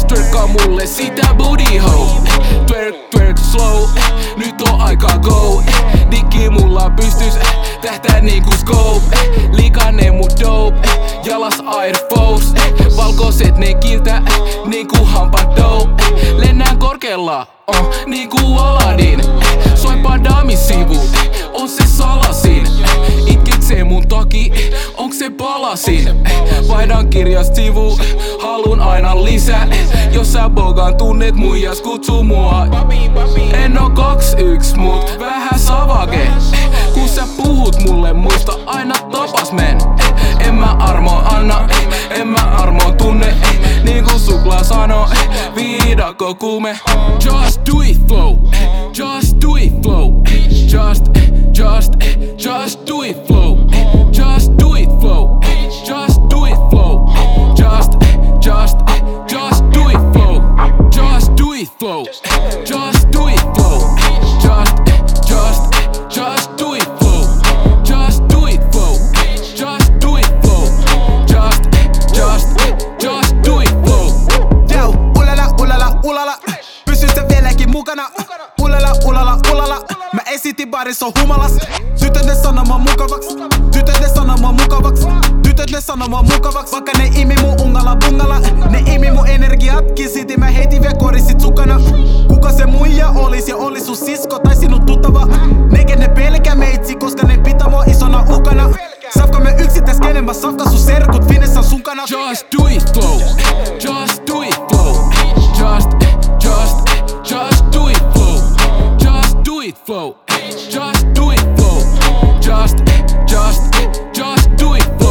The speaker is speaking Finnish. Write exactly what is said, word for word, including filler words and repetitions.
Twerkkaa mulle sitä booty ho. Twerk, twerk slow, nyt on aika go. Dikki mulla pystys, tähtää niinku scope. Liikane mut dope, jalas Air Force. Valkoiset ne kiiltää niinku hampa dope. Lennään korkealla, uh, niinku Aladdin. Soipa damin sivu, on se salasin. Itkeksee mun taki, onks se palasin? Vaihdan kirjast sivu, halun aina lisää. Jos sä bogaan tunnet muijas, kutsu mua. En oo kaks yks, mut vähän savage. Kun sä puhut mulle, muista aina tapas men. En mä armo anna, en mä armo tunne. Niinku suklaa sano, viidakko kuume. Just do it flow, just do it flow. Just, just, just do it flow. Just do it flow, just do it flow. Just, just, just do it flow. Just do it flow, just do it flow. Just, just, just do it flow. Just do it flow, just do it flow. Just, just, just do it flow. Yo, ulala, ulala, ulala. Pysy sä vieläkin mukana. Ulala, ulala, ulala. Mä esitin barissa humalas. Tytöt ne sanoo mua mukavaks. Tytöt ne sanoo mua mukavaks. Tytöt ne sanoo mua mukavaks. Vaikka ne imi mun ungala bungala. Ne imi mun energiatkin. Siti mä heitin vielä korisit sukana. Kuka se muija olis ja olis sun sisko tai sinun tuttava. Neke ne pelkää meitsi, koska ne pitää mua isona uhkana. Safka me yksittäis kenemmä, safka sun serkut Finessa sun kana. Just do it flow, just do it flow. Just, just, just do it flow. Just do it flow, just do it flow. Just, just, just do it flow.